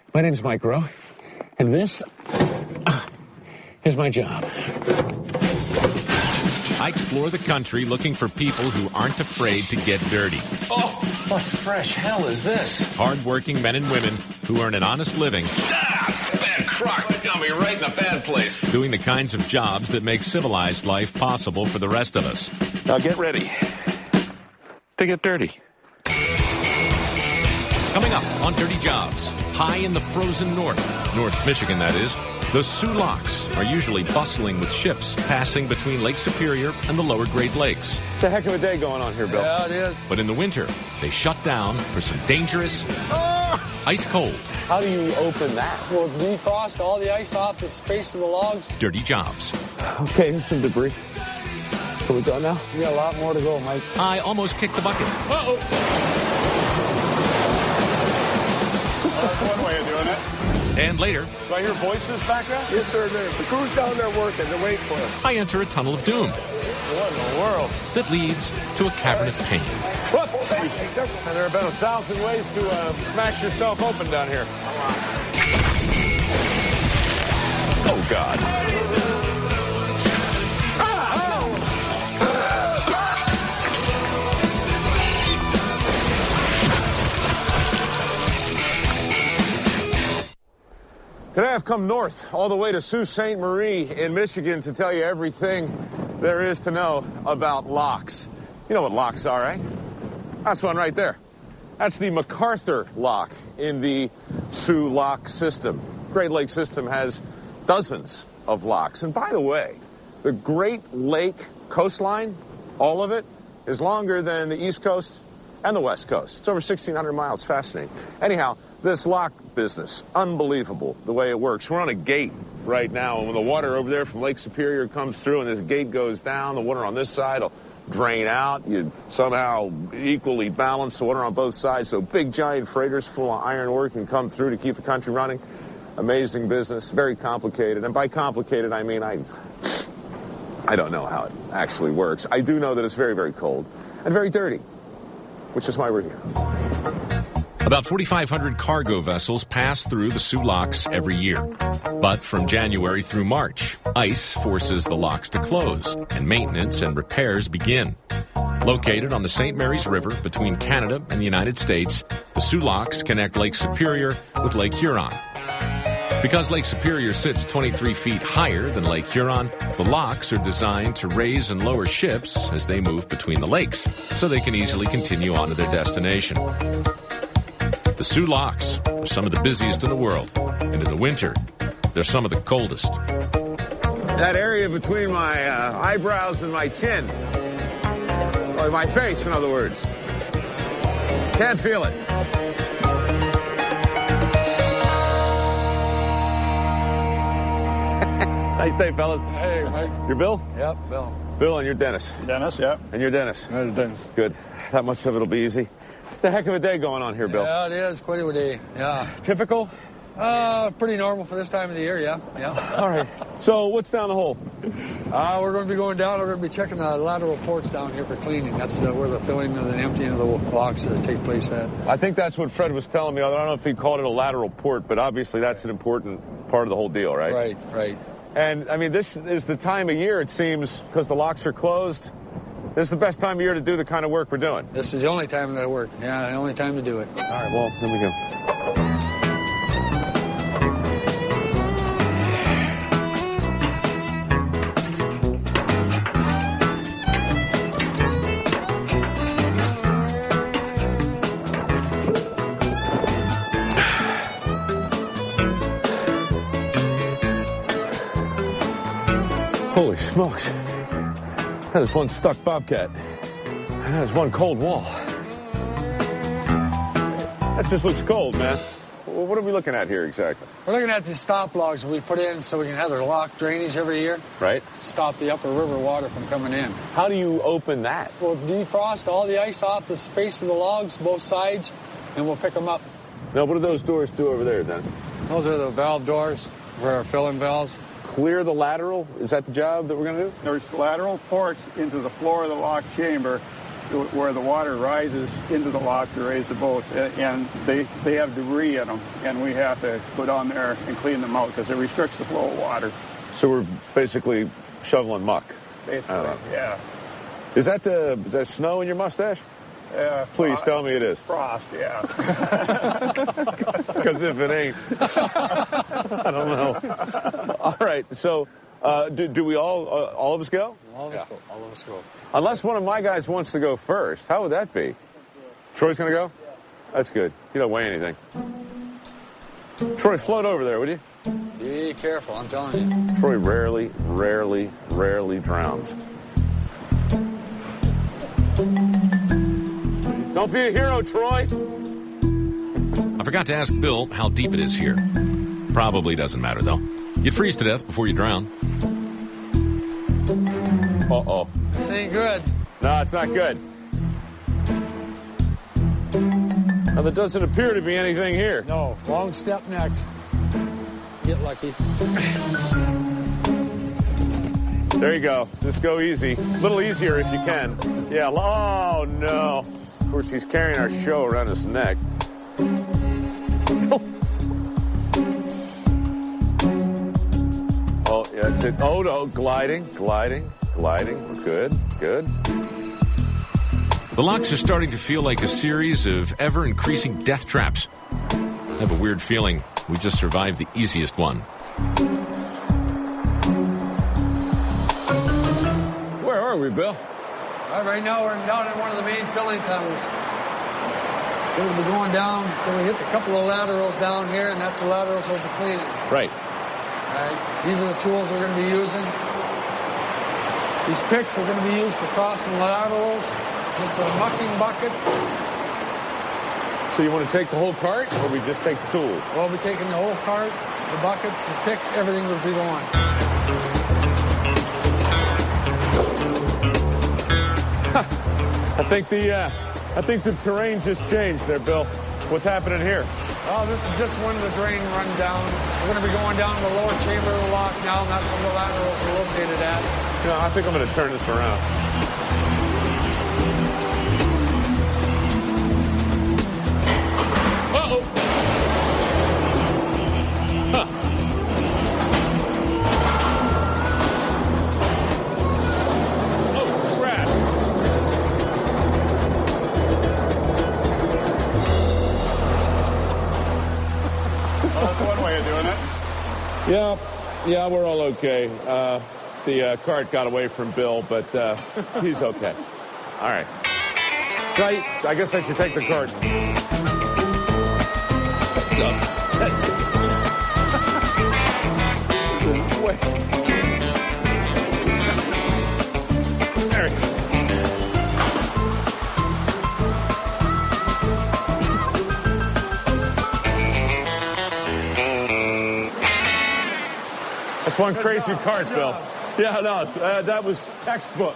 My name's Mike Rowe, and this is my job. I explore the country looking for people who aren't afraid to get dirty. Oh, what fresh hell is this? Hard-working men and women who earn an honest living. Bad crock. That got me right in a bad place. Doing the kinds of jobs that make civilized life possible for the rest of us. Now get ready to get dirty. Coming up on Dirty Jobs, high in the frozen North Michigan that is, the Soo Locks are usually bustling with ships passing between Lake Superior and the lower Great Lakes. It's a heck of a day going on here, Bill. Yeah, it is. But in the winter, they shut down for some dangerous, ice cold. How do you open that? We'll defrost all the ice off the space of the logs. Dirty Jobs. Okay, here's some debris. Are we done now? We got a lot more to go, Mike. I almost kicked the bucket. Uh-oh. That's one way of doing it. And later, Do I hear voices back there? Yes, sir. The crew's down there working. They're waiting for us. I enter a tunnel of doom What in the world? that leads to a cavern of pain. Whoops. And there have been 1,000 ways to smash yourself open down here. Oh, God. Today I've come north, all the way to Sault Ste. Marie in Michigan to tell you everything there is to know about locks. You know what locks are, right? That's one right there. That's the MacArthur lock in the Soo lock system. Great Lakes system has dozens of locks. And by the way, the Great Lake coastline, all of it, is longer than the East Coast and the West Coast. It's over 1,600 miles. Fascinating. Anyhow, this lock business, unbelievable the way it works. We're on a gate right now, and when the water over there from Lake Superior comes through and this gate goes down, the water on this side will drain out. You somehow equally balance the water on both sides, so big giant freighters full of iron ore can come through to keep the country running. Amazing business, very complicated, and by complicated I mean I don't know how it actually works. I do know that it's very, very cold and very dirty, which is why we're here. About 4,500 cargo vessels pass through the Soo locks every year. But from January through March, ice forces the locks to close, and maintenance and repairs begin. Located on the St. Mary's River between Canada and the United States, the Soo locks connect Lake Superior with Lake Huron. Because Lake Superior sits 23 feet higher than Lake Huron, the locks are designed to raise and lower ships as they move between the lakes, so they can easily continue on to their destination. The Soo locks are some of the busiest in the world, and in the winter, they're some of the coldest. That area between my eyebrows and my chin, or my face, in other words, can't feel it. Nice day, fellas. Hey, Mike. You're Bill? Yep, Bill. Bill, and you're Dennis. Dennis, yeah. And you're Dennis. Dennis. Good. That much of it'll be easy. It's a heck of a day going on here, Bill. Yeah, it is. Quite a day. Yeah. Typical? Pretty normal for this time of the year, yeah. All right. So what's down the hole? We're going to be going down. We're going to be checking the lateral ports down here for cleaning. That's where the filling and the emptying of the locks take place at. I think that's what Fred was telling me. I don't know if he called it a lateral port, but obviously that's an important part of the whole deal, right? Right. And, I mean, this is the time of year, it seems, because the locks are closed. This is the best time of year to do the kind of work we're doing. This is the only time that I work. Yeah, the only time to do it. All right, well, here we go. Holy smokes. That is one stuck bobcat. And that is one cold wall. That just looks cold, man. Well, what are we looking at here exactly? We're looking at these stop logs we put in so we can have their lock drainage every year. Right. To stop the upper river water from coming in. How do you open that? We'll defrost all the ice off the space of the logs, both sides, and we'll pick them up. Now, what do those doors do over there, Dennis? Those are the valve doors for our filling valves. Clear the lateral? Is that the job that we're going to do? There's lateral ports into the floor of the lock chamber where the water rises into the lock to raise the boats, and they have debris in them, and we have to go down there and clean them out because it restricts the flow of water. So we're basically shoveling muck. Basically, yeah. Is that snow in your mustache? Please tell me it is. Frost, yeah. Because if it ain't, I don't know. All right, so do we all of us go? All of us go. Unless one of my guys wants to go first. How would that be? Troy's going to go? That's good. You don't weigh anything. Troy, float over there, would you? Be careful, I'm telling you. Troy rarely drowns. Don't be a hero, Troy. I forgot to ask Bill how deep it is here. Probably doesn't matter, though. You'd freeze to death before you drown. Uh-oh. This ain't good. No, it's not good. Now, there doesn't appear to be anything here. No, wrong step next. Get lucky. There you go. Just go easy. A little easier if you can. Yeah. Oh, no. Of course, he's carrying our show around his neck. Oh, yeah, that's it. Oh, no. Gliding. Good. The locks are starting to feel like a series of ever-increasing death traps. I have a weird feeling we just survived the easiest one. Where are we, Bill? Right now we're down in one of the main filling tunnels. We're going to be going down until we hit a couple of laterals down here, and that's the laterals we'll be cleaning. Right. These are the tools we're going to be using. These picks are going to be used for crossing laterals. This is a mucking bucket. So you want to take the whole cart, or we just take the tools? We'll be taking the whole cart, the buckets, the picks, everything will be going. I think the terrain just changed there, Bill. What's happening here? Oh, this is just one of the drain rundowns. We're going to be going down to the lower chamber of the lock now, and that's where the laterals are located at. You know, I think I'm going to turn this around. Uh-oh. Huh. Oh, crap. Well, that's one way of doing it. Yeah, we're all okay. The cart got away from Bill, but he's okay. All right. So I guess I should take the cart. What's up? There we go. That's one crazy cart, Bill. Yeah, no, that was textbook.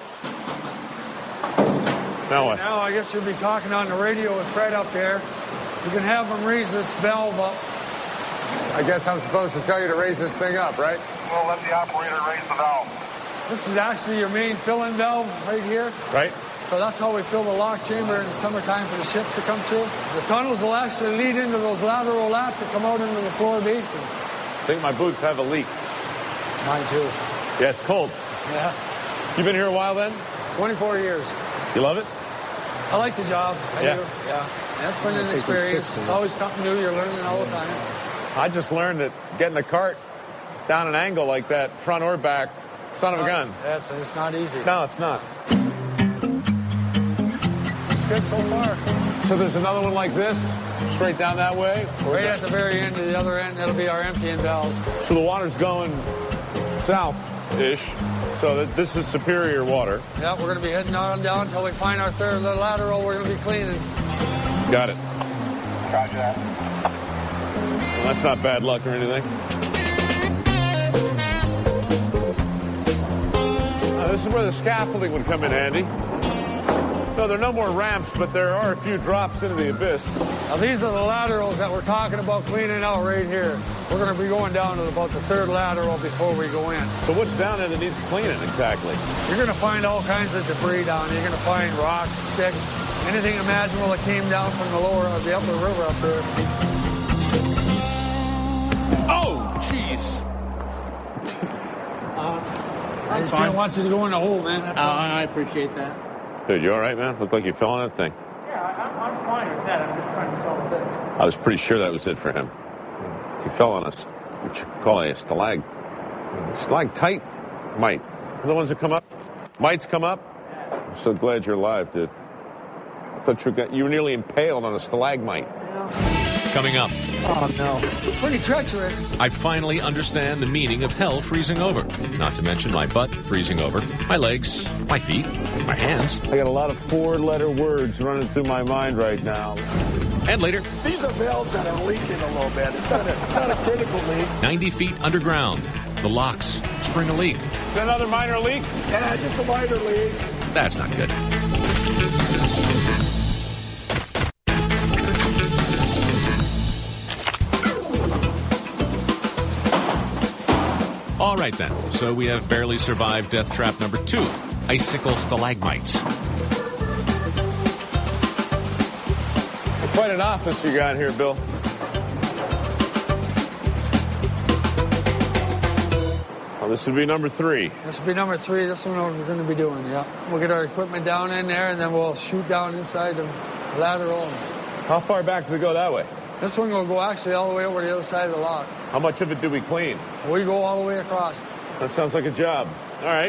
Now what? Now I guess you'll be talking on the radio with Fred up there. You can have him raise this valve up. I guess I'm supposed to tell you to raise this thing up, right? We'll let the operator raise the valve. This is actually your main fill-in valve right here. Right. So that's how we fill the lock chamber in the summertime for the ships to come through. The tunnels will actually lead into those lateral lats that come out into the floor basin. I think my boots have a leak. Mine too. Yeah, it's cold. Yeah. You been here a while then? 24 years. You love it? I like the job. I Yeah. do. Yeah. That's been an experience. It's always something new. You're learning all the time. I just learned that getting a cart down an angle like that, front or back, son of a gun. It's not easy. No, it's not. It's good so far. So there's another one like this, straight down that way? Right at the very end, to the other end, that'll be our emptying valves. So the water's going south-ish, so this is superior water. Yeah, we're going to be heading on down until we find our third lateral we're going to be cleaning. Got it. Roger that. Well, that's not bad luck or anything. This is where the scaffolding would come in handy. No, there are no more ramps, but there are a few drops into the abyss. Now, these are the laterals that we're talking about cleaning out right here. We're going to be going down to about the third lateral before we go in. So what's down there that needs cleaning exactly? You're going to find all kinds of debris down there. You're going to find rocks, sticks, anything imaginable that came down from the upper river up there. Oh, jeez. I just didn't want you to go in the hole, man. That's all. I appreciate that. Dude, you all right, man? Look like you fell on that thing. Yeah, I'm fine with that. I'm just trying to solve this. I was pretty sure that was it for him. He fell on us, what you call a stalactite mite. The ones that come up? Mites come up? I'm so glad you're alive, dude. I thought you were nearly impaled on a stalagmite. Coming up, Oh, no. Pretty treacherous. I finally understand the meaning of hell freezing over. Not to mention my butt freezing over, my legs, my feet, my hands. I got a lot of four-letter words running through my mind right now. And later, These are valves that are leaking a little bit. It's not a critical leak. 90 feet underground, the locks spring a leak. Is that another minor leak? Yeah, just a minor leak. That's not good. All right, then. So we have barely survived death trap number 2, icicle stalagmites. Quite an office you got here, Bill. Oh, this would be number 3. This will be number 3. This one we're going to be doing, yeah. We'll get our equipment down in there, and then we'll shoot down inside the lateral. How far back does it go that way? This one will go actually all the way over the other side of the lock. How much of it do we clean? We go all the way across. That sounds like a job. All right.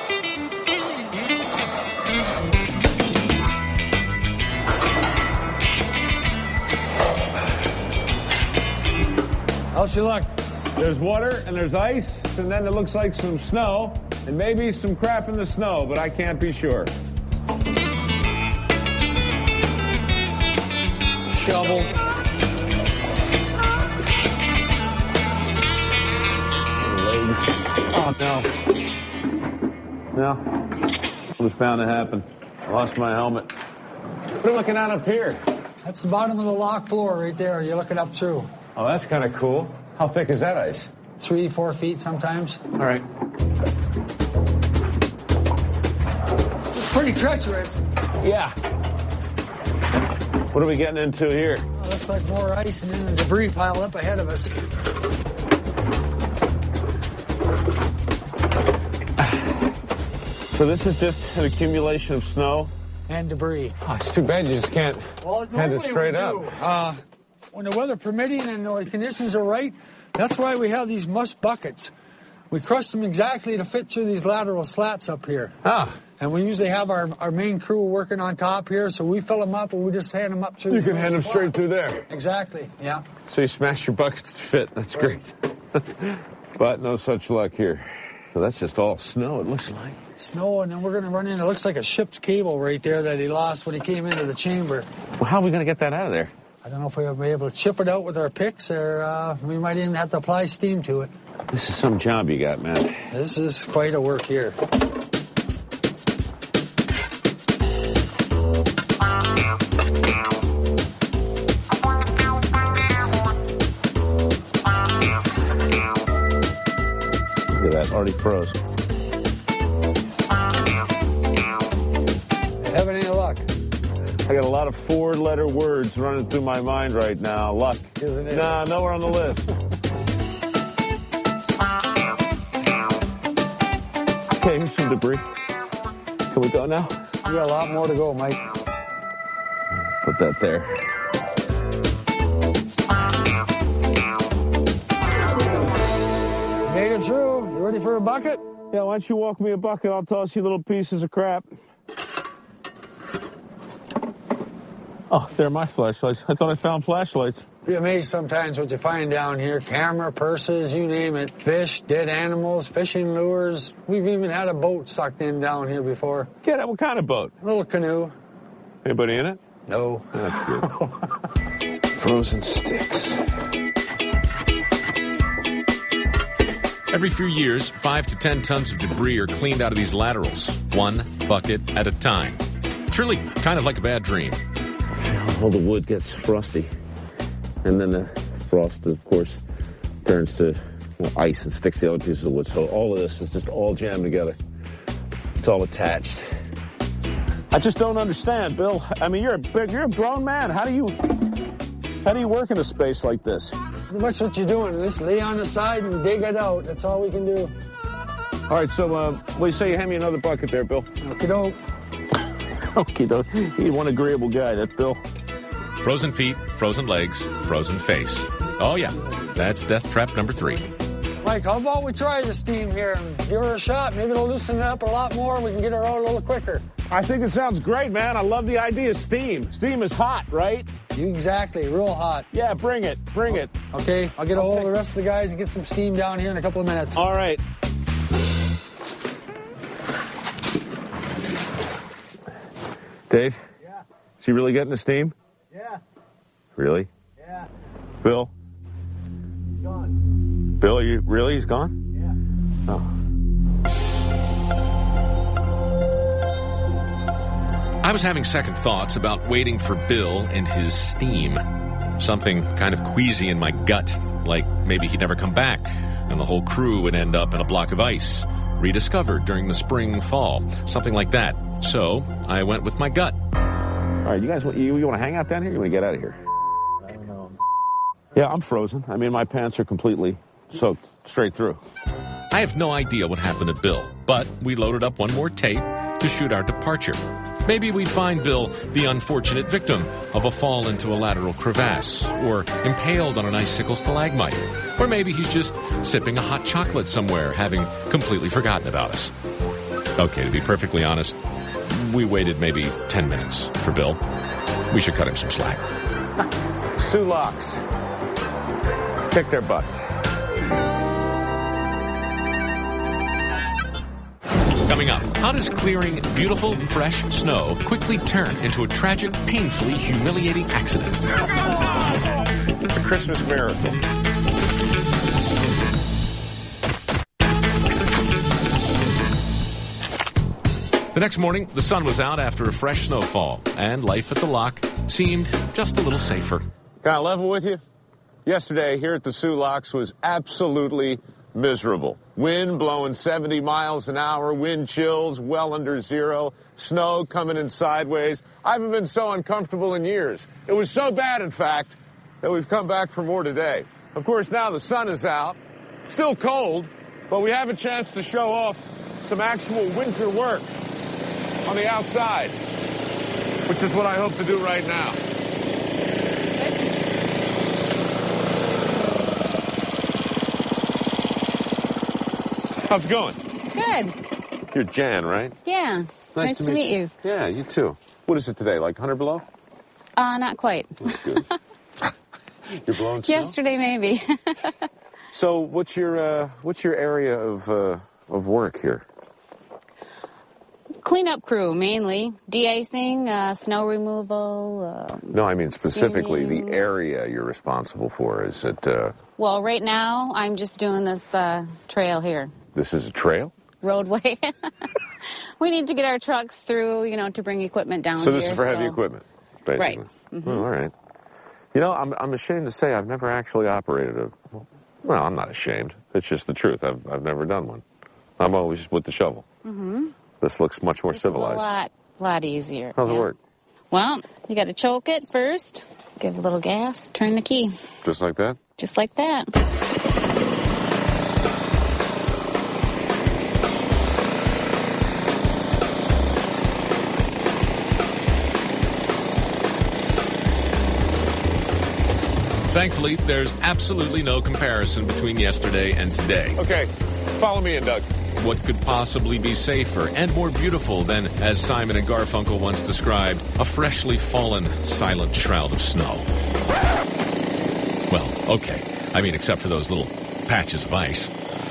How's your luck? There's water and there's ice, and then it looks like some snow, and maybe some crap in the snow, but I can't be sure. Shovel. Oh, no. No. It was bound to happen. I lost my helmet. What are you looking at up here? That's the bottom of the lock floor right there. You're looking up through. Oh, that's kind of cool. How thick is that ice? 3-4 feet sometimes. All right. It's pretty treacherous. Yeah. What are we getting into here? Oh, looks like more ice and then debris piled up ahead of us. So this is just an accumulation of snow? And debris. Oh, it's too bad you just can't hand it straight up. When the weather permitting and the conditions are right, that's why we have these mush buckets. We crush them exactly to fit through these lateral slats up here. Ah. And we usually have our main crew working on top here, so we fill them up and we just hand them up through. You can hand them straight through there. Exactly, yeah. So you smash your buckets to fit. That's great. But no such luck here. So that's just all snow, it looks like. Snow, and then we're going to run in. It looks like a ship's cable right there that he lost when he came into the chamber. Well, how are we going to get that out of there? I don't know if we'll be able to chip it out with our picks, or we might even have to apply steam to it. This is some job you got, man. This is quite a work here. Look at that, already froze. Having any luck? I got a lot of four-letter words running through my mind right now. Luck. Isn't it? Nah, nowhere on the list. Okay, here's some debris. Can we go now? We got a lot more to go, Mike. Put that there. Made it through. You ready for a bucket? Yeah, why don't you walk me a bucket? I'll toss you little pieces of crap. Oh, they're my flashlights. I thought I found flashlights. Be amazed sometimes what you find down here. Camera, purses, you name it. Fish, dead animals, fishing lures. We've even had a boat sucked in down here before. Get it? What kind of boat? A little canoe. Anybody in it? No. That's good. Frozen sticks. Every few years, 5 to 10 tons of debris are cleaned out of these laterals, one bucket at a time. Truly kind of like a bad dream. all the wood gets frosty. And then the frost, of course, turns to ice and sticks to the other pieces of wood. So all of this is just all jammed together. It's all attached. I just don't understand, Bill. I mean, you're a grown man. How do you work in a space like this? That's what you're doing. Just lay on the side and dig it out. That's all we can do. All right, so what do you say you hand me another bucket there, Bill? Okey-doke. Okey-doke. He's one agreeable guy, that's Bill. Frozen feet, frozen legs, frozen face. Oh, yeah, that's death trap number 3. Mike, how about we try the steam here and give her a shot? Maybe it'll loosen it up a lot more. We can get her out a little quicker. I think it sounds great, man. I love the idea of steam. Steam is hot, right? Exactly, real hot. Yeah, bring it. Okay, I'll get a hold of the rest of the guys and get some steam down here in a couple of minutes. All right. Dave? Yeah. Is he really getting the steam? Yeah. Really? Yeah. Bill? He's gone. Bill, he's gone? Yeah. Oh. I was having second thoughts about waiting for Bill and his steam. Something kind of queasy in my gut, like maybe he'd never come back, and the whole crew would end up in a block of ice, rediscovered during the spring, fall, something like that. So I went with my gut. All right, you guys, you want to hang out down here or you want to get out of here? I don't know. Yeah, I'm frozen. I mean, my pants are completely soaked straight through. I have no idea what happened to Bill, but we loaded up one more tape to shoot our departure. Maybe we'd find Bill the unfortunate victim of a fall into a lateral crevasse, or impaled on an icicle stalagmite, or maybe he's just sipping a hot chocolate somewhere, having completely forgotten about us. Okay, to be perfectly honest, we waited maybe 10 minutes for Bill. We should cut him some slack. Sioux Locks. Kick their butts. Coming up, how does clearing beautiful, fresh snow quickly turn into a tragic, painfully humiliating accident? It's a Christmas miracle. The next morning, the sun was out after a fresh snowfall, and life at the lock seemed just a little safer. Can I level with you? Yesterday here at the Sioux Locks was absolutely miserable. Wind blowing 70 miles an hour, wind chills well under zero, snow coming in sideways. I haven't been so uncomfortable in years. It was so bad, in fact, that we've come back for more today. Of course, now the sun is out. Still cold, but we have a chance to show off some actual winter work on the outside, which is what I hope to do right now. How's it going? Good. You're Jan, right? Yeah. Nice to meet you. Yeah, you too. What is it today, like 100 below? Not quite. That's good. You're blowing snow? Yesterday, maybe. So what's your area of work here? Cleanup crew, mainly. De-icing, snow removal. No, I mean specifically skiing. the area you're responsible for. Is it... Well, right now, I'm just doing this trail here. This is a trail? Roadway. We need to get our trucks through, to bring equipment down here. So this is for heavy equipment, basically? Right. Mm-hmm. Oh, all right. I'm ashamed to say I've never actually operated a... Well, I'm not ashamed. It's just the truth. I've never done one. I'm always with the shovel. Mm-hmm. This looks much more civilized. It's a lot easier. How's it work? Well, you got to choke it first. Give a little gas. Turn the key. Just like that? Just like that. Thankfully, there's absolutely no comparison between yesterday and today. Okay, follow me in, Doug. What could possibly be safer and more beautiful than, as Simon and Garfunkel once described, a freshly fallen silent shroud of snow? Well, okay. I mean, except for those little patches of ice.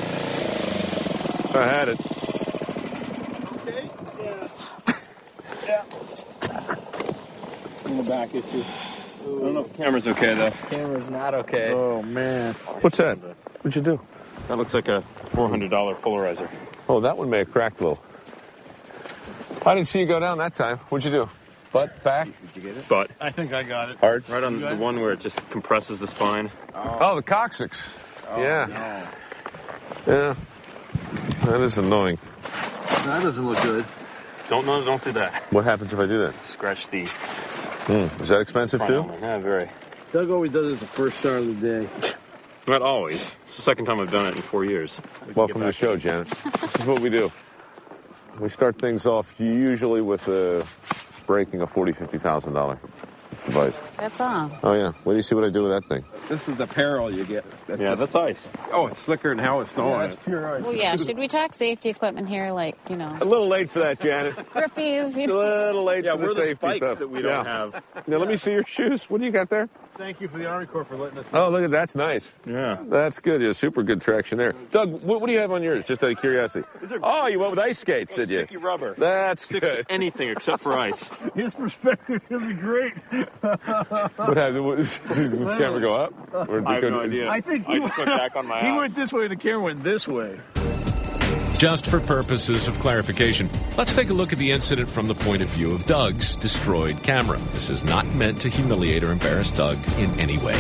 I had it. Okay? Yeah. In the back issue. I don't know if the camera's okay, though. Camera's not okay. Oh, man. What's that? What'd you do? That looks like a $400 polarizer. Oh, that one may have cracked a little. I didn't see you go down that time. What'd you do? Butt, back? Did you get it? Butt. I think I got it. Hard? Right on the one where it just compresses the spine. Oh, the coccyx. Yeah. Yeah. That is annoying. That doesn't look good. Don't do that. What happens if I do that? Scratch the Is that expensive front too? element. Yeah, very. Doug always does it the first start of the day. Not always. It's the second time I've done it in 4 years. Welcome to the show, Janet. This is what we do. We start things off usually with breaking a $40,000, $50,000 device. That's all. Oh, yeah. Wait till you see what I do with that thing. This is the peril you get. That's ice. Oh, it's slicker than hell it's snowing. Yeah, that's pure ice. Well, yeah, should we talk safety equipment here? Like, A little late for that, Janet. grippies, A little late for the we're safety spikes stuff. that we don't have. Now, let me see your shoes. What do you got there? Thank you for the Army Corps for letting us. Oh, look at that's nice. Yeah. That's good. Yeah, super good traction there. Doug, what do you have on yours? Just out of curiosity. Oh, you went with ice skates, did you? Sticky rubber. That's Sticks good. to anything except for ice. His perspective is going to be great. What happened? Did this camera go up? Or I have no idea. I think I just went back on my he house. went this way, the camera went this way. Just for purposes of clarification, let's take a look at the incident from the point of view of Doug's destroyed camera. This is not meant to humiliate or embarrass Doug in any way.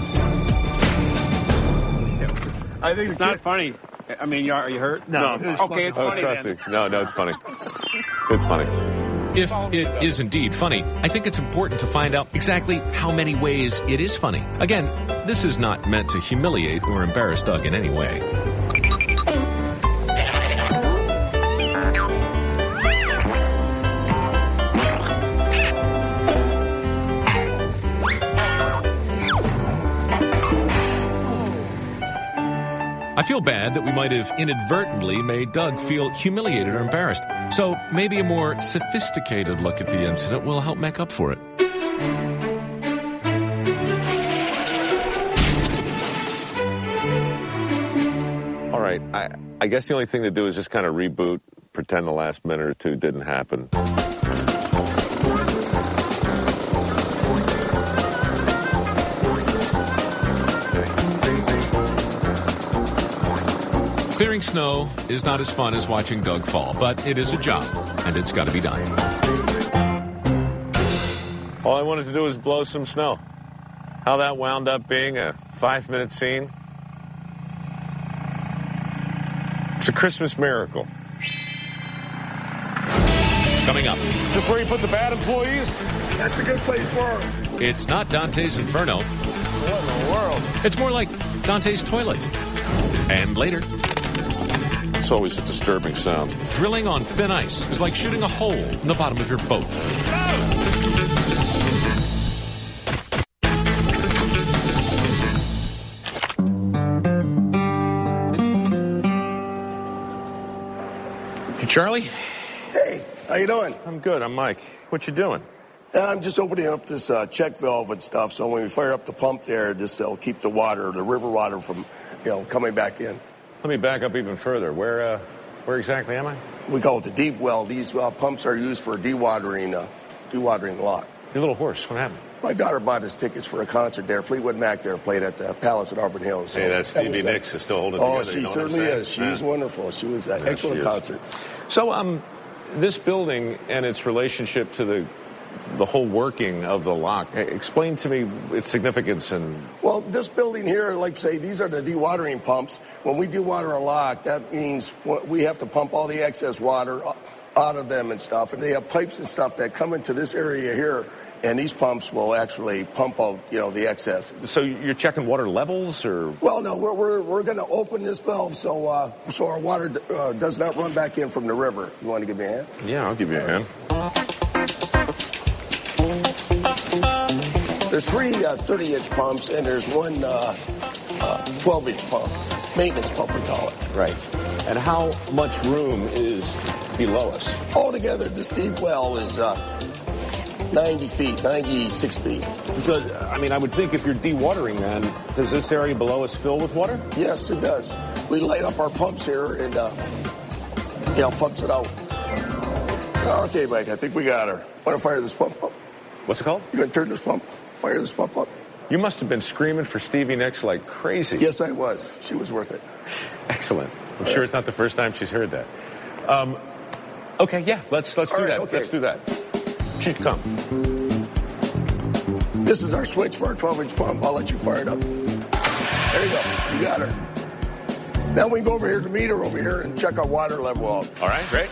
I think It's not funny. I mean, are you hurt? No. Okay, it's Oh, funny trust then. me. No, it's funny. It's funny. If it is indeed funny, I think it's important to find out exactly how many ways it is funny. Again, this is not meant to humiliate or embarrass Doug in any way. I feel bad that we might have inadvertently made Doug feel humiliated or embarrassed. So maybe a more sophisticated look at the incident will help make up for it. All right. I guess the only thing to do is just kind of reboot, pretend the last minute or two didn't happen. Clearing snow is not as fun as watching Doug fall, but it is a job, and it's got to be done. All I wanted to do was blow some snow. How that wound up being a 5-minute scene. It's a Christmas miracle. Coming up, Just where you put the bad employees? That's a good place for him. it's not Dante's Inferno. What in the world? It's more like Dante's Toilet. And later, It's always a disturbing sound. drilling on thin ice is like shooting a hole in the bottom of your boat. Hey, Charlie? Hey, how you doing? I'm good. I'm Mike. What you doing? I'm just opening up this check valve and stuff, so when we fire up the pump there, this will keep the water, the river water from, coming back in. Let me back up even further. Where exactly am I? We call it the deep well. These pumps are used for dewatering the lock. Your little horse. What happened? My daughter bought us tickets for a concert there. Fleetwood Mac there played at the Palace at Auburn Hills. So Hey, that's that was Stevie that. Nicks is still holding it Oh, together. she you know what I'm certainly saying? is. She's wonderful. She was an excellent she is. concert. So, this building and its relationship to the whole working of the lock. Explain to me its significance and. Well, this building here, like say, these are the dewatering pumps. When we dewater a lock, that means we have to pump all the excess water out of them and stuff. And they have pipes and stuff that come into this area here, and these pumps will actually pump out, the excess. So you're checking water levels, or? Well, no, we're going to open this valve so our water does not run back in from the river. You want to give me a hand? Yeah, I'll give you a hand. There's three 30-inch pumps, and there's one 12-inch pump, maintenance pump we call it. Right. And how much room is below us? Altogether, this deep well is 90 feet, 96 feet. Because, I would think if you're dewatering, then, does this area below us fill with water? Yes, it does. We light up our pumps here and, pumps it out. Okay, Mike, I think we got her. Want to fire this pump up? What's it called? You going to turn this pump? Fire this pump up? You must have been screaming for Stevie Nicks like crazy. Yes, I was. She was worth it. Excellent. I'm sure it's not the first time she's heard that. Okay, yeah, let's do that. Okay. Let's do that. Sheet come. This is our switch for our 12-inch pump. I'll let you fire it up. There you go. You got her. Now we can go over here to the meter over here and check our water level out. All right, great.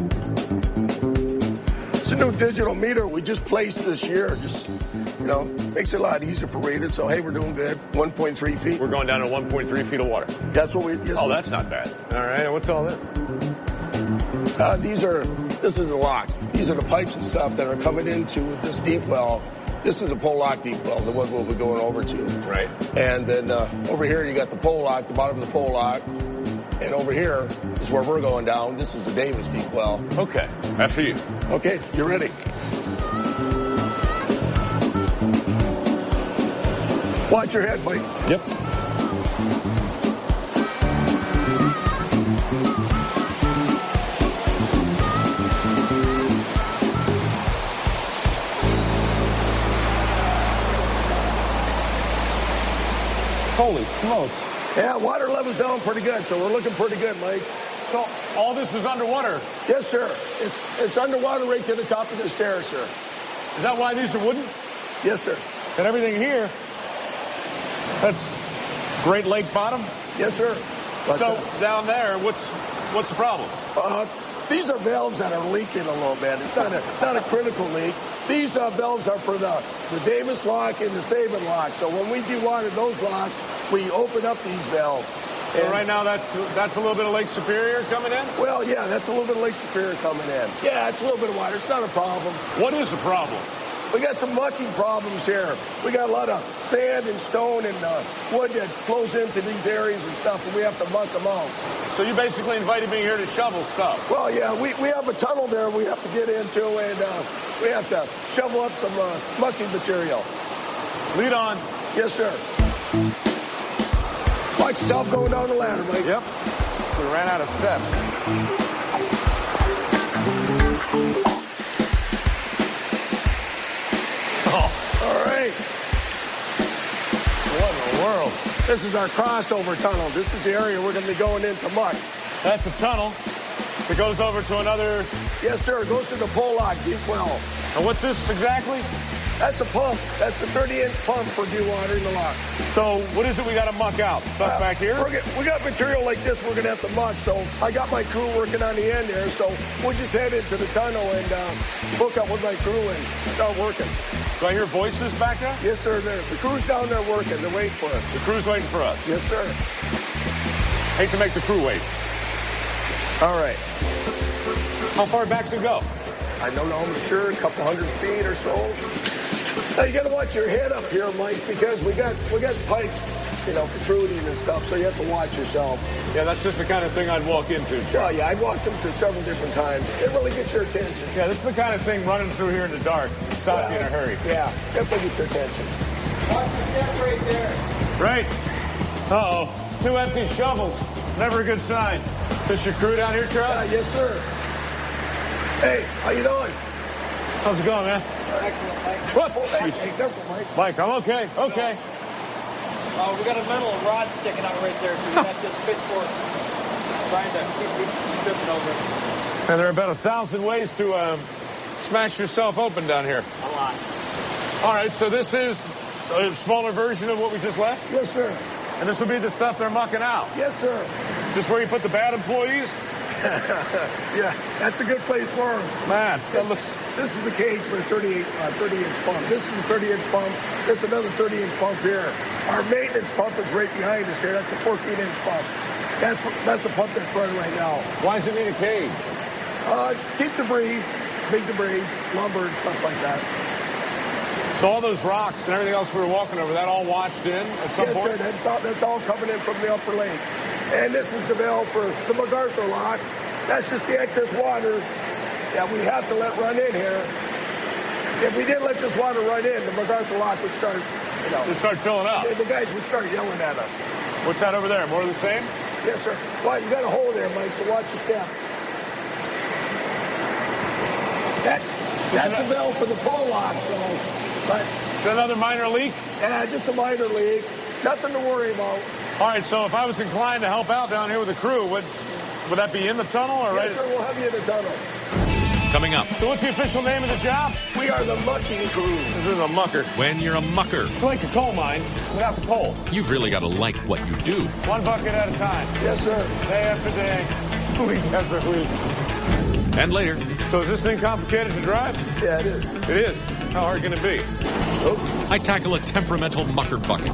It's a new digital meter we just placed this year. Just, makes it a lot easier for readers. So, hey, we're doing good. 1.3 feet. We're going down to 1.3 feet of water. That's what we... Yes, oh, that's not bad. All right, what's all this? This is the locks. These are the pipes and stuff that are coming into this deep well. This is a pole lock deep well, the one we'll be going over to. Right. And then over here you got the pole lock, the bottom of the pole lock. And over here is where we're going down. This is the Davis deep well. Okay, after you. Okay, you're ready. Watch your head, Mike. Yep. Holy smokes. Yeah, water level's down pretty good, so we're looking pretty good, Mike. So all this is underwater? Yes, sir. It's underwater right to the top of the stairs, sir. Is that why these are wooden? Yes, sir. And everything here, that's Great Lake bottom? Yes, sir. But, so down there, what's the problem? These are valves that are leaking a little bit. It's not a critical leak. These valves are for the Davis lock and the Sabin lock. So when we dewater those locks, we open up these valves. So right now that's a little bit of Lake Superior coming in? Well, yeah, that's a little bit of Lake Superior coming in. Yeah, it's a little bit of water. It's not a problem. What is the problem? We got some mucking problems here. We got a lot of sand and stone and wood that flows into these areas and stuff, and we have to muck them out. So you basically invited me here to shovel stuff? Well, yeah, we have a tunnel there we have to get into, and we have to shovel up some mucking material. Lead on. Yes, sir. Watch yourself going down the ladder, Mike. Yep. We ran out of steps. All right. What in the world? This is our crossover tunnel. This is the area we're going to be going into muck. That's a tunnel that goes over to another... Yes, sir. It goes to the pole lock deep well. And what's this exactly? That's a pump. That's a 30-inch pump for dewatering the lock. So what is it we got to muck out? Stuff back here? We got material like this we're going to have to muck. So I got my crew working on the end there. So we'll just head into the tunnel and hook up with my crew and start working. Do I hear voices back there? Yes, sir. The crew's down there working. They're waiting for us. The crew's waiting for us? Yes, sir. Hate to make the crew wait. All right. How far back's it go? I don't know. I'm sure a couple 100 feet or so. Now, you got to watch your head up here, Mike, because we got pipes, protruding and stuff, so you have to watch yourself. Yeah, that's just the kind of thing I'd walk into. Well, yeah, I've walked into several different times. It really gets your attention. Yeah, this is the kind of thing running through here in the dark. Stop you in a hurry. Yeah, definitely get your attention. Watch your step right there. Right. Uh-oh. 2 empty shovels. Never a good sign. This your crew down here, Charles? Yes, sir. Hey, how you doing? How's it going, man? Excellent, Mike. What? Hey, careful, Mike. Mike, I'm okay. Okay. We got a metal rod sticking out right there, so we got this pitchfork trying to keep tripping over it. And there are about 1,000 ways to smash yourself open down here. A lot. All right, so this is a smaller version of what we just left? Yes, sir. And this will be the stuff they're mucking out? Yes, sir. Just where you put the bad employees? Yeah, that's a good place for them. Man, this is the cage for a 30-inch pump. This is a 30-inch pump. This is another 30-inch pump here. Our maintenance pump is right behind us here. That's a 14-inch pump. That's the pump that's running right now. Why does it need a cage? Keep debris, big debris, lumber and stuff like that. So all those rocks and everything else we were walking over, that all washed in at some point? Yes, sir. That's all coming in from the upper lake. And this is the valve for the MacArthur lock. That's just the excess water that we have to let run in here. If we didn't let this water run in, the MacArthur lock would start, It start filling up. The guys would start yelling at us. What's that over there? More of the same? Yes, sir. Well, you got a hole there, Mike, so watch your step. That's the valve for the pole lock, but is that another minor leak? Yeah, just a minor leak. Nothing to worry about. All right, so if I was inclined to help out down here with the crew, would that be in the tunnel or yes, right? Yes, sir, we'll have you in the tunnel. Coming up. So what's the official name of the job? We are the mucking crew. This is a mucker. When you're a mucker, It's like a coal mine without the coal. you've really got to like what you do. 1 bucket at a time. Yes, sir. Day after day. Week after week. And later, So is this thing complicated to drive? Yeah, it is. It is. How hard can it be? I tackle a temperamental mucker bucket.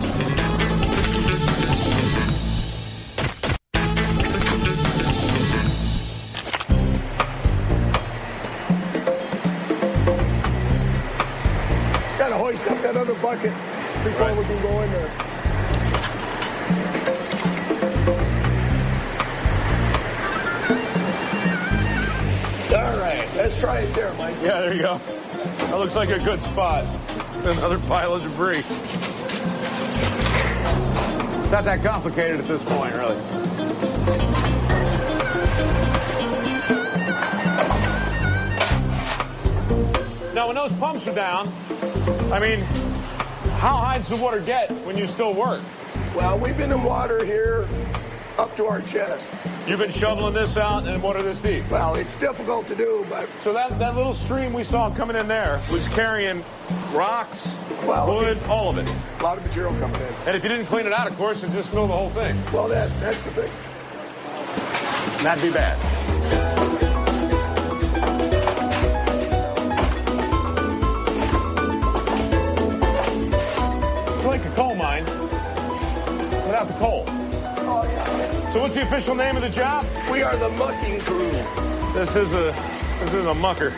Just got to hoist up that other bucket before we can go in there. All right, let's try it there, Mike. Yeah, there you go. That looks like a good spot. Another pile of debris. It's not that complicated at this point, really. Now, when those pumps are down, I mean, how high does the water get when you still work? Well, we've been in water here up to our chest. You've been shoveling this out and water this deep. Well, it's difficult to do, but... So that little stream we saw coming in there was carrying rocks, wood, all of it. A lot of material coming in. And if you didn't clean it out, of course, it'd just fill the whole thing. Well, that's the thing. That'd be bad. It's like a coal mine without the coal. Oh, yeah. So what's the official name of the job? We are the mucking crew. This is a mucker.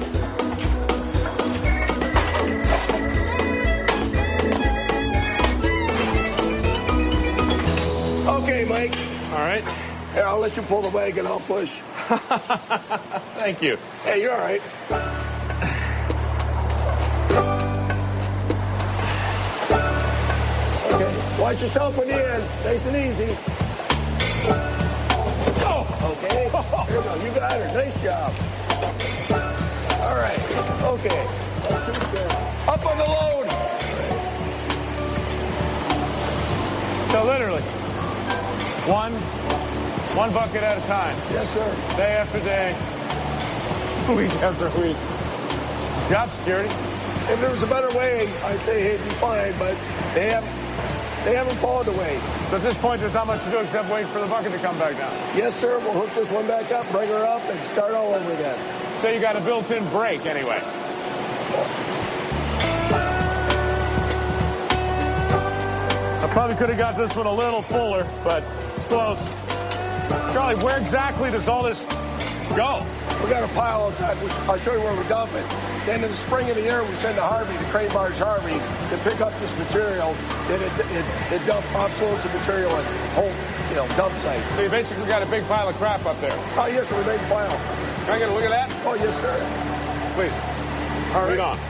Okay, Mike. All right. Here, I'll let you pull the wagon. I'll push. Thank you. Hey, you're all right. Okay, watch yourself when you end. Nice and easy. Oh, okay. Here we go. You got her. Nice job. All right. Okay. Up on the load. So literally, one bucket at a time. Yes, sir. Day after day, week after week. Job security. If there was a better way, I'd say hey, it'd be fine, but they haven't followed the way. So at this point, there's not much to do except wait for the bucket to come back down. Yes, sir. We'll hook this one back up, bring her up, and start all over again. So you got a built-in brake anyway. I probably could have got this one a little fuller, but it's close. Charlie, where exactly does all this go? We got a pile outside. I'll show you where we dump it. Then in the spring of the year, we send to Harvey, the crane barge Harvey, to pick up this material. Then it dumps loads of material at whole, dump site. So you basically got a big pile of crap up there. Oh, yes, sir. A nice pile. Can I get a look at that? Oh, yes, sir. Please. All right. On.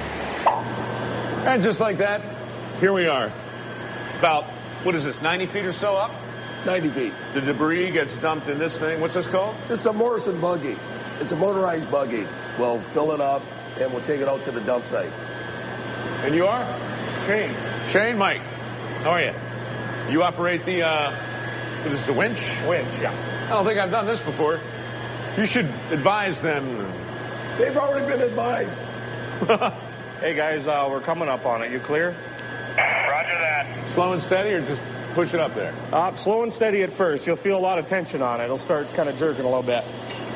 And just like that, here we are. About, 90 feet or so up? 90 feet. The debris gets dumped in this thing. What's this called? This is a Morrison buggy. It's a motorized buggy. We'll fill it up, and we'll take it out to the dump site. And you are? Shane. Shane, Mike. How are you? You operate the, this is a winch? Winch, yeah. I don't think I've done this before. You should advise them. They've already been advised. Hey, guys, we're coming up on it. You clear? Roger that. Slow and steady or just push it up there? Slow and steady at first. You'll feel a lot of tension on it. It'll start kind of jerking a little bit.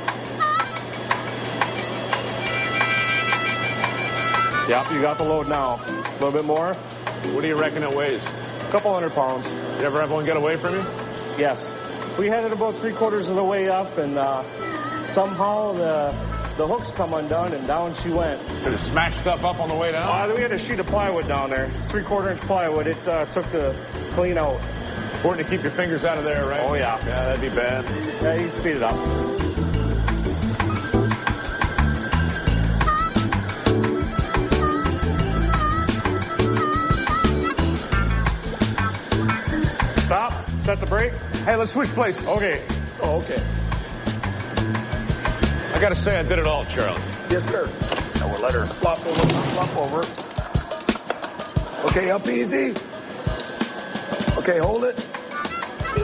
Yep, you got the load now. A little bit more. What do you reckon it weighs? A couple 100 pounds. You ever have one get away from you? Yes. We had it about 3/4 of the way up, and somehow the hooks come undone, and down she went. Did it smash stuff up on the way down? We had a sheet of plywood down there. It's 3/4 inch plywood. It took the clean out. Important to keep your fingers out of there, right? Oh, yeah. Yeah, that'd be bad. Yeah, you can speed it up. Stop. Set the brake. Hey, let's switch places. Okay. Oh, okay. I gotta say, I did it all, Charlie. Yes, sir. Now we'll let her flop over. Okay, up easy. Okay, hold it.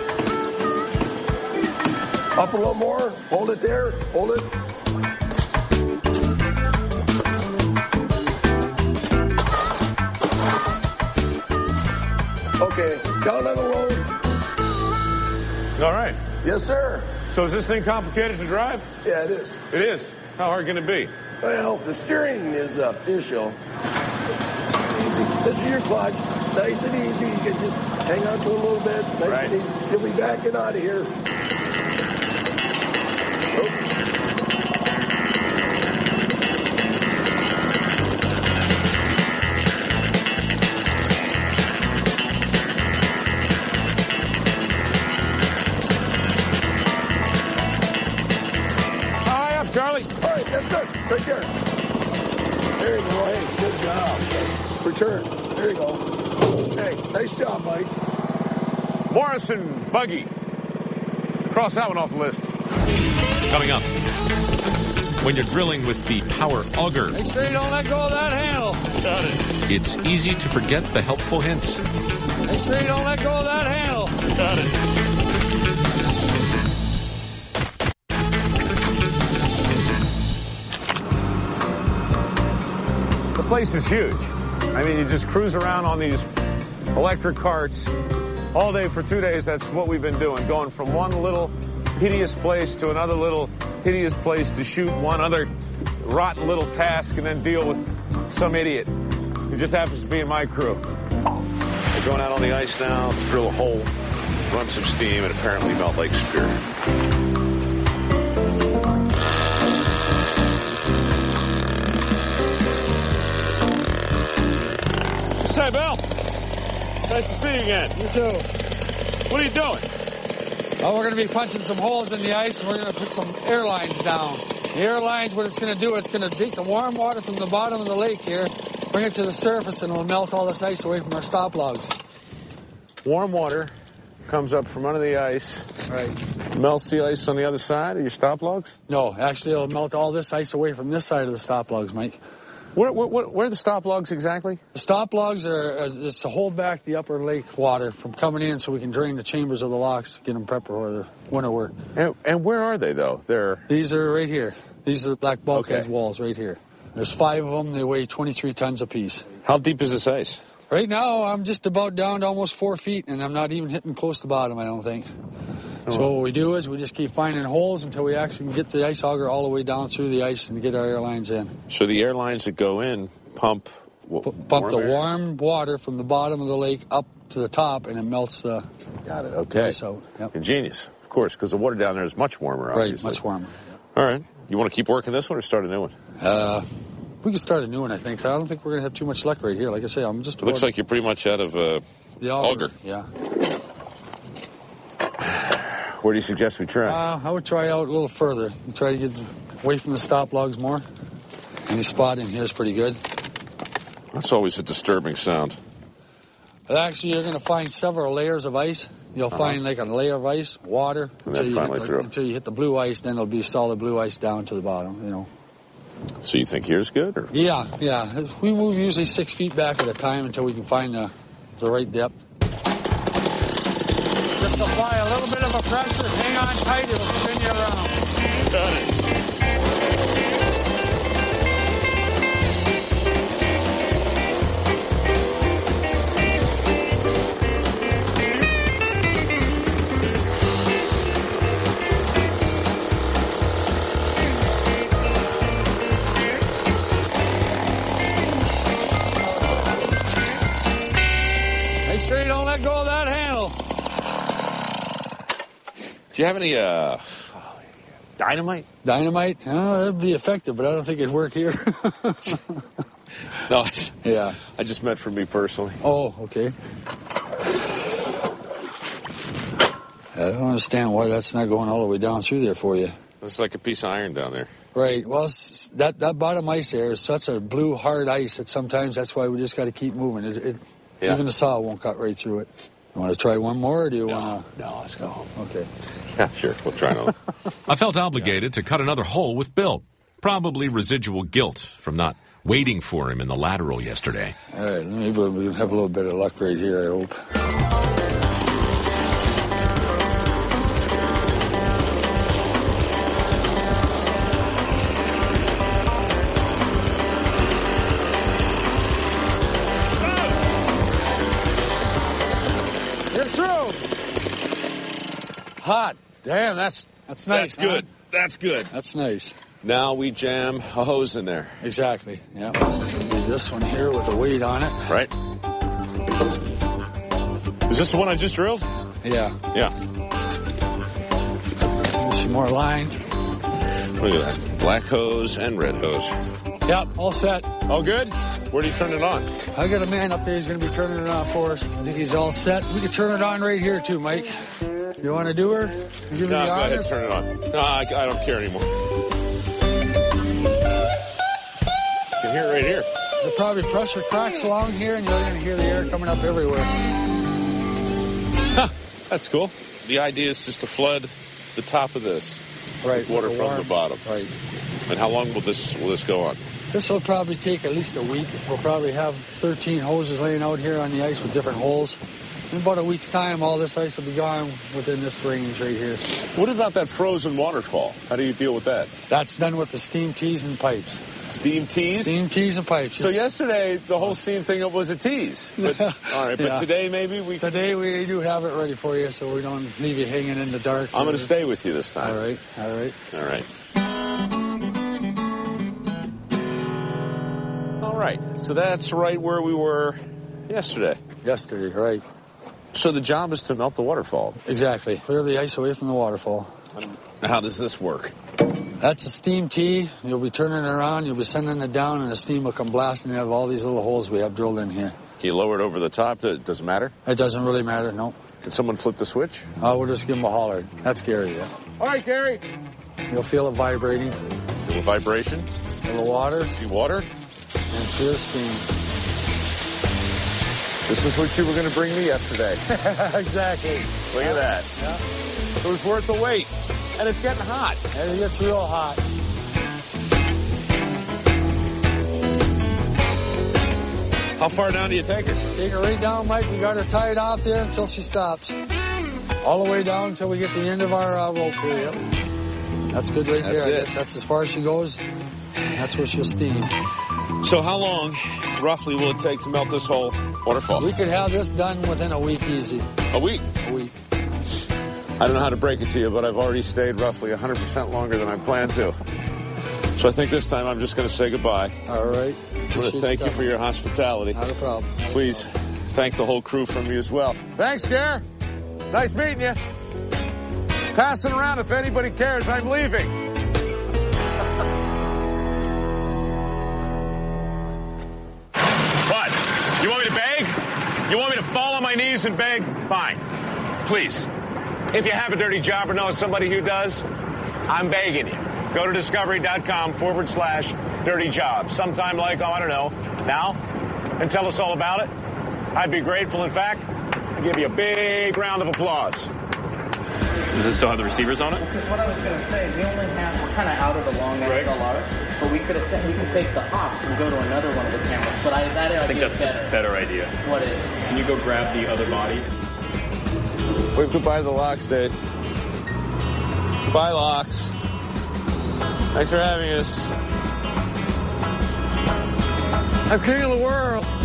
Up a little more. Hold it there. Hold it. Okay, down on the road. All right. Yes, sir. So is this thing complicated to drive? Yeah, it is. It is. How hard can it be? Well, the steering is an issue. Easy. This is your clutch. Nice and easy. You can just hang on to it a little bit. Nice and easy. You'll be backing out of here. Oh. Charlie. All right, that's good. Right there. There you go. Hey, good job. Return. There you go. Hey, nice job, Mike. Morrison buggy. Cross that one off the list. Coming up, when you're drilling with the power auger, Make sure you don't let go of that handle. Got it. it's easy to forget the helpful hints. Make sure you don't let go of that handle. Got it. The place is huge. I mean, you just cruise around on these electric carts all day for 2 days. That's what we've been doing, going from one little hideous place to another little hideous place to shoot one other rotten little task and then deal with some idiot who just happens to be in my crew. We're going out on the ice now to drill a hole, run some steam, and apparently melt Lake Superior. Hey, Bill. Nice to see you again. You too. What are you doing? Oh, we're going to be punching some holes in the ice, and we're going to put some air lines down. The air lines, what it's going to do, it's going to take the warm water from the bottom of the lake here, bring it to the surface, and it'll melt all this ice away from our stop logs. Warm water comes up from under the ice. Right. Melts the ice on the other side of your stop logs? No, actually, it'll melt all this ice away from this side of the stop logs, Mike. Where are the stop logs exactly? The stop logs are just to hold back the upper lake water from coming in so we can drain the chambers of the locks to get them prepped for the winter work. And where are they, though? These are right here. These are the black bulkhead Okay. walls right here. There's 5 of them. They weigh 23 tons apiece. How deep is this ice? Right now, I'm just about down to almost 4 feet, and I'm not even hitting close to bottom, I don't think. So what we do is we just keep finding holes until we actually can get the ice auger all the way down through the ice and get our air lines in. So the air lines that go in pump the warm water from the bottom of the lake up to the top, and it melts the Got it. Okay. ice out. Yep. Ingenious, of course, because the water down there is much warmer, Right, obviously. much warmer. All right. You want to keep working this one or start a new one? We can start a new one, I think. So I don't think we're going to have too much luck right here. Like I say, I'm just... It looks like you're pretty much out of the auger. Yeah. Where do you suggest we try? I would try out a little further. Try to get away from the stop logs more. Any spot in here is pretty good. That's always a disturbing sound. But actually, you're going to find several layers of ice. You'll find like a layer of ice, water, And then finally through. until you hit the blue ice. Then it'll be solid blue ice down to the bottom, you know. So you think here's good? Or? Yeah. We move usually 6 feet back at a time until we can find the right depth. Just apply a little bit of a pressure. Hang on tight. It'll spin you around. Got it. Make sure you don't let go of that handle. Do you have any dynamite? Dynamite? Oh, that'd be effective, but I don't think it'd work here. No. Yeah. I just meant for me personally. Oh, okay. I don't understand why that's not going all the way down through there for you. It's like a piece of iron down there. Right. Well, that bottom ice there is such a blue, hard ice that sometimes that's why we just got to keep moving. Yeah. Even the saw won't cut right through it. You want to try one more, or do you want to? No, let's go home. Okay. Yeah, sure. We'll try another. I felt obligated to cut another hole with Bill. Probably residual guilt from not waiting for him in the lateral yesterday. All right. Maybe we'll have a little bit of luck right here, I hope. hot. Damn, that's nice. That's good. Huh? That's good. That's nice. Now we jam a hose in there. Exactly. Yeah. This one here with a weight on it. Right. Is this the one I just drilled? Yeah. Yeah. Some more line. Look at that. Black hose and red hose. Yep, all set. All good? Where do you turn it on? I got a man up there who's going to be turning it on for us. I think he's all set. We can turn it on right here too, Mike. You want to do her? Give No, go ahead, turn it on. No, I don't care anymore. You can hear it right here. There'll probably pressure cracks along here, and you're going to hear the air coming up everywhere. Huh, that's cool. The idea is just to flood the top of this. Right. With water from the bottom. Right. And how long will this go on? This will probably take at least a week. We'll probably have 13 hoses laying out here on the ice with different holes. In about a week's time, all this ice will be gone within this range right here. What about that frozen waterfall? How do you deal with that? That's done with the steam tees and pipes. Steam tees? Steam tees and pipes. So yesterday, the whole steam thing was a tease. But, all right, but today maybe we... Today we do have it ready for you so we don't leave you hanging in the dark. I'm going to stay with you this time. All right, all right. All right. All right, so that's right where we were yesterday. Yesterday, right. So the job is to melt the waterfall. Exactly. Clear the ice away from the waterfall. How does this work? That's a steam tee. You'll be turning it around, you'll be sending it down, and the steam will come blasting out of all these little holes we have drilled in here. Can you lower it over the top? It doesn't matter? It doesn't really matter, no. Can someone flip the switch? Oh, we'll just give him a holler. That's Gary, yeah. All right, Gary. You'll feel it vibrating. A little vibration. A little water. See water? And pure steam. This is what you were going to bring me yesterday. Exactly. Look at that. Yeah. It was worth the wait. And it's getting hot. And it gets real hot. How far down do you take her? Take her right down, Mike. We got her tied out there until she stops. All the way down until we get the end of our rope here. Yep. That's good right there. That's it. That's as far as she goes. That's where she'll steam. So how long, roughly, will it take to melt this whole waterfall? We could have this done within a week easy. A week? A week. I don't know how to break it to you, but I've already stayed roughly 100% longer than I planned to. So I think this time I'm just going to say goodbye. All right. I want to thank you for your hospitality. Not a problem. Please thank the whole crew from me as well. Thanks, Gare. Nice meeting you. Pass it around if anybody cares. I'm leaving. What? You want me to beg? You want me to fall on my knees and beg? Fine. Please. If you have a dirty job or know somebody who does, I'm begging you. Go to discovery.com/dirty job. Sometime like, I don't know, now, and tell us all about it. I'd be grateful. In fact, I'd give you a big round of applause. Does this still have the receivers on it? Because what I was going to say, we only have, we're kind of out of the long XLR, but we can take the hops and go to another one of the cameras. But that idea I think that's a better idea. What is? Can you go grab the other body? Wave goodbye to the Locks, Dave. Bye, Locks. Thanks for having us. I'm king of the world.